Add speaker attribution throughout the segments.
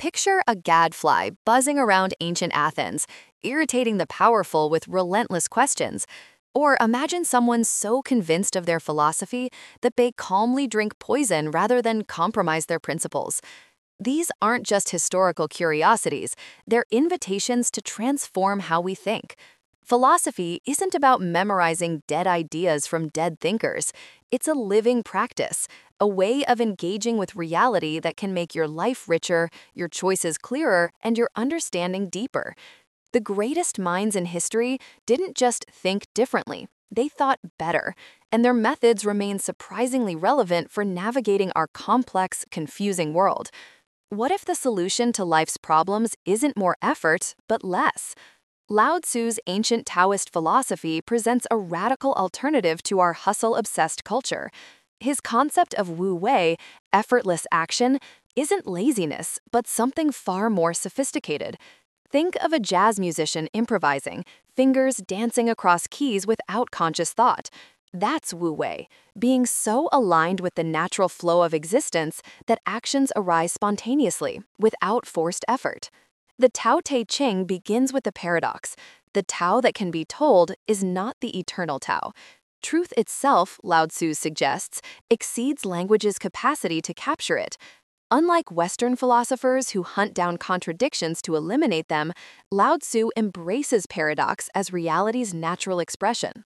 Speaker 1: Picture a gadfly buzzing around ancient Athens, irritating the powerful with relentless questions. Or imagine someone so convinced of their philosophy that they calmly drink poison rather than compromise their principles. These aren't just historical curiosities, they're invitations to transform how we think. Philosophy isn't about memorizing dead ideas from dead thinkers. It's a living practice, a way of engaging with reality that can make your life richer, your choices clearer, and your understanding deeper. The greatest minds in history didn't just think differently, they thought better, and their methods remain surprisingly relevant for navigating our complex, confusing world. What if the solution to life's problems isn't more effort, but less? Lao Tzu's ancient Taoist philosophy presents a radical alternative to our hustle-obsessed culture. His concept of Wu Wei, effortless action, isn't laziness, but something far more sophisticated. Think of a jazz musician improvising, fingers dancing across keys without conscious thought. That's Wu Wei, being so aligned with the natural flow of existence that actions arise spontaneously, without forced effort. The Tao Te Ching begins with the paradox. The Tao that can be told is not the eternal Tao. Truth itself, Lao Tzu suggests, exceeds language's capacity to capture it. Unlike Western philosophers who hunt down contradictions to eliminate them, Lao Tzu embraces paradox as reality's natural expression.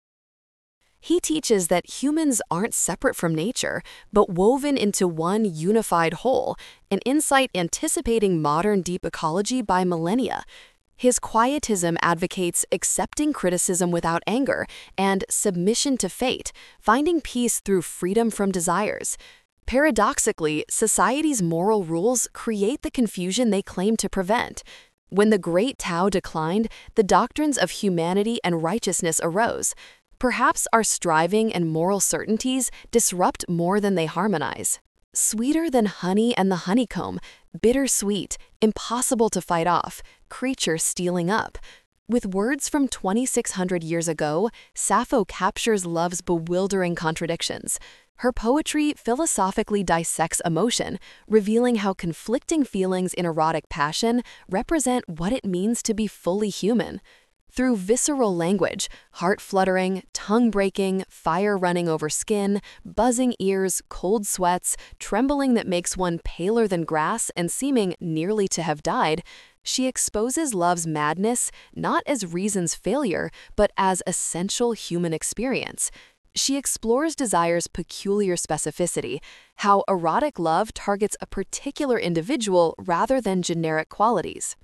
Speaker 1: He teaches that humans aren't separate from nature, but woven into one unified whole, an insight anticipating modern deep ecology by millennia. His quietism advocates accepting criticism without anger and submission to fate, finding peace through freedom from desires. Paradoxically, society's moral rules create the confusion they claim to prevent. When the great Tao declined, the doctrines of humanity and righteousness arose. Perhaps our striving and moral certainties disrupt more than they harmonize. Sweeter than honey and the honeycomb, bittersweet, impossible to fight off, creature stealing up. With words from 2,600 years ago, Sappho captures love's bewildering contradictions. Her poetry philosophically dissects emotion, revealing how conflicting feelings in erotic passion represent what it means to be fully human. Through visceral language, heart-fluttering, tongue-breaking, fire running over skin, buzzing ears, cold sweats, trembling that makes one paler than grass and seeming nearly to have died, she exposes love's madness not as reason's failure, but as essential human experience. She explores desire's peculiar specificity, how erotic love targets a particular individual rather than generic qualities.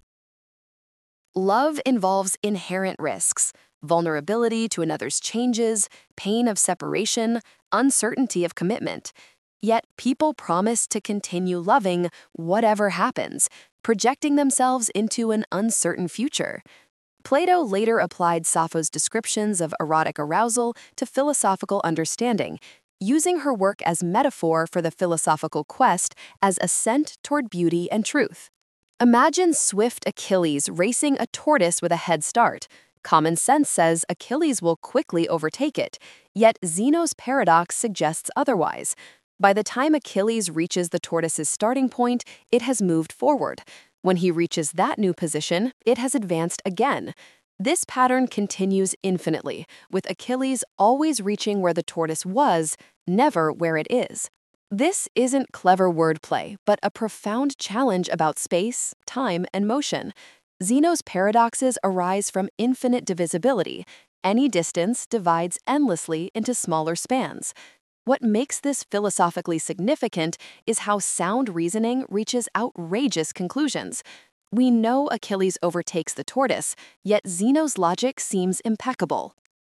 Speaker 1: Love involves inherent risks, vulnerability to another's changes, pain of separation, uncertainty of commitment. Yet people promise to continue loving whatever happens, projecting themselves into an uncertain future. Plato later applied Sappho's descriptions of erotic arousal to philosophical understanding, using her work as metaphor for the philosophical quest as ascent toward beauty and truth. Imagine swift Achilles racing a tortoise with a head start. Common sense says Achilles will quickly overtake it, yet Zeno's paradox suggests otherwise. By the time Achilles reaches the tortoise's starting point, it has moved forward. When he reaches that new position, it has advanced again. This pattern continues infinitely, with Achilles always reaching where the tortoise was, never where it is. This isn't clever wordplay, but a profound challenge about space, time, and motion. Zeno's paradoxes arise from infinite divisibility. Any distance divides endlessly into smaller spans. What makes this philosophically significant is how sound reasoning reaches outrageous conclusions. We know Achilles overtakes the tortoise, yet Zeno's logic seems impeccable.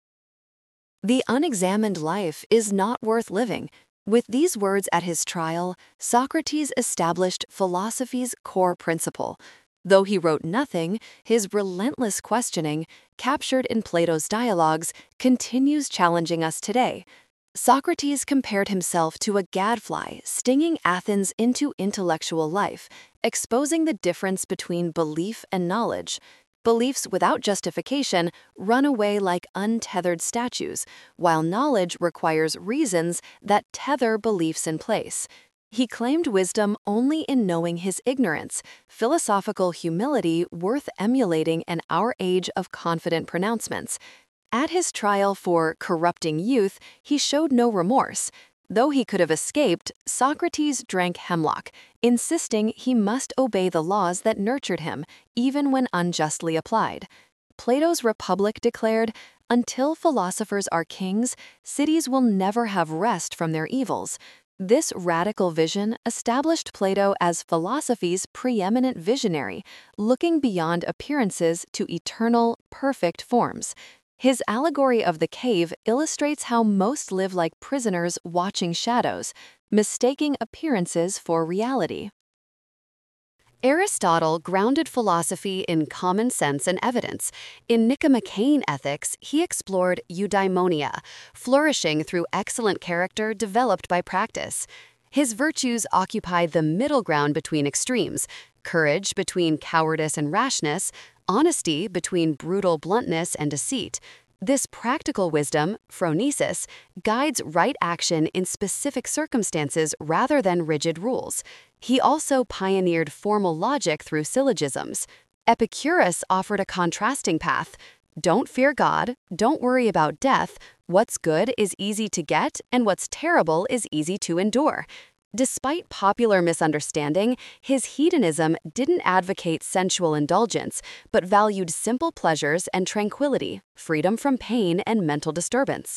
Speaker 1: The unexamined life is not worth living. With these words at his trial, Socrates established philosophy's core principle. Though he wrote nothing, his relentless questioning, captured in Plato's dialogues, continues challenging us today. Socrates compared himself to a gadfly stinging Athens into intellectual life, exposing the difference between belief and knowledge. Beliefs without justification run away like untethered statues, while knowledge requires reasons that tether beliefs in place. He claimed wisdom only in knowing his ignorance, philosophical humility worth emulating in our age of confident pronouncements. At his trial for corrupting youth, he showed no remorse. Though he could have escaped, Socrates drank hemlock, insisting he must obey the laws that nurtured him, even when unjustly applied. Plato's Republic declared, "Until philosophers are kings, cities will never have rest from their evils." This radical vision established Plato as philosophy's preeminent visionary, looking beyond appearances to eternal, perfect forms. His allegory of the cave illustrates how most live like prisoners watching shadows, mistaking appearances for reality. Aristotle grounded philosophy in common sense and evidence. In Nicomachean Ethics, he explored eudaimonia, flourishing through excellent character developed by practice. His virtues occupied the middle ground between extremes, courage between cowardice and rashness, honesty between brutal bluntness and deceit. This practical wisdom, phronesis, guides right action in specific circumstances rather than rigid rules. He also pioneered formal logic through syllogisms. Epicurus offered a contrasting path. Don't fear God, don't worry about death, what's good is easy to get, and what's terrible is easy to endure. Despite popular misunderstanding, his hedonism didn't advocate sensual indulgence, but valued simple pleasures and tranquility, freedom from pain and mental disturbance.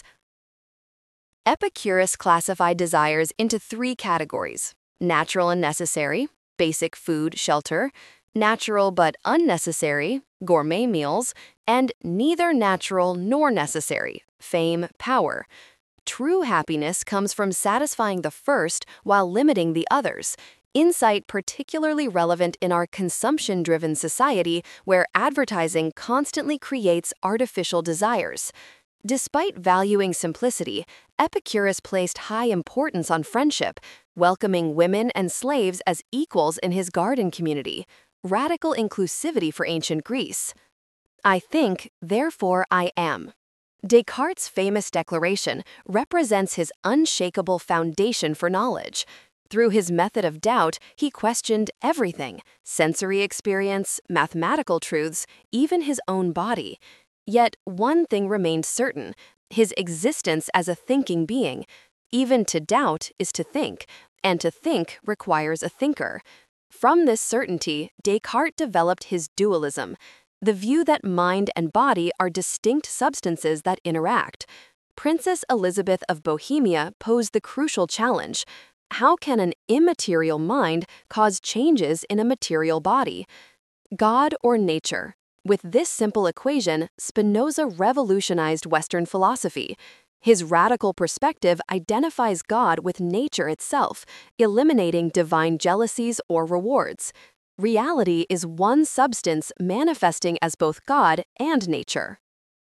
Speaker 1: Epicurus classified desires into 3 categories: natural and necessary, basic food, shelter; natural but unnecessary, gourmet meals; and neither natural nor necessary, fame, power. True happiness comes from satisfying the first while limiting the others. Insight particularly relevant in our consumption-driven society where advertising constantly creates artificial desires. Despite valuing simplicity, Epicurus placed high importance on friendship, welcoming women and slaves as equals in his garden community. Radical inclusivity for ancient Greece. I think, therefore I am. Descartes' famous declaration represents his unshakable foundation for knowledge. Through his method of doubt, he questioned everything: sensory experience, mathematical truths, even his own body. Yet one thing remained certain: his existence as a thinking being. Even to doubt is to think, and to think requires a thinker. From this certainty, Descartes developed his dualism, the view that mind and body are distinct substances that interact. Princess Elizabeth of Bohemia posed the crucial challenge: how can an immaterial mind cause changes in a material body? God or nature? With this simple equation, Spinoza revolutionized Western philosophy. His radical perspective identifies God with nature itself, eliminating divine jealousies or rewards. Reality is one substance manifesting as both God and nature.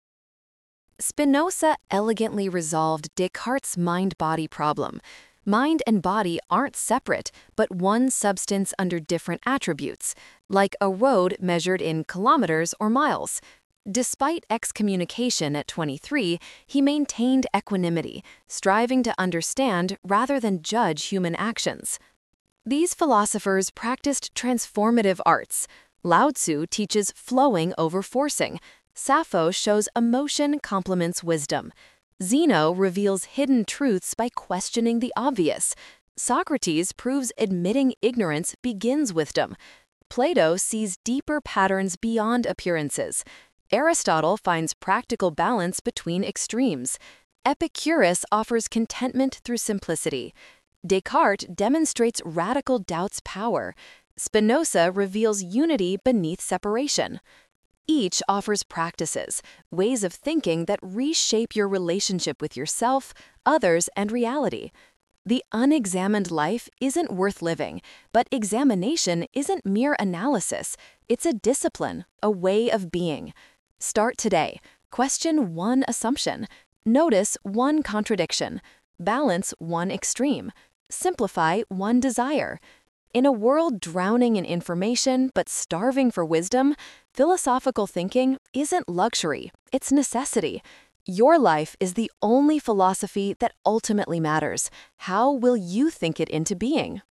Speaker 1: Spinoza elegantly resolved Descartes' mind-body problem. Mind and body aren't separate, but one substance under different attributes, like a road measured in kilometers or miles. Despite excommunication at 23, he maintained equanimity, striving to understand rather than judge human actions. These philosophers practiced transformative arts. Lao Tzu teaches flowing over forcing. Sappho shows emotion complements wisdom. Zeno reveals hidden truths by questioning the obvious. Socrates proves admitting ignorance begins wisdom. Plato sees deeper patterns beyond appearances. Aristotle finds practical balance between extremes. Epicurus offers contentment through simplicity. Descartes demonstrates radical doubt's power. Spinoza reveals unity beneath separation. Each offers practices, ways of thinking that reshape your relationship with yourself, others, and reality. The unexamined life isn't worth living, but examination isn't mere analysis. It's a discipline, a way of being. Start today. Question one assumption. Notice one contradiction. Balance one extreme. Simplify one desire. In a world drowning in information but starving for wisdom, philosophical thinking isn't luxury, it's necessity. Your life is the only philosophy that ultimately matters. How will you think it into being?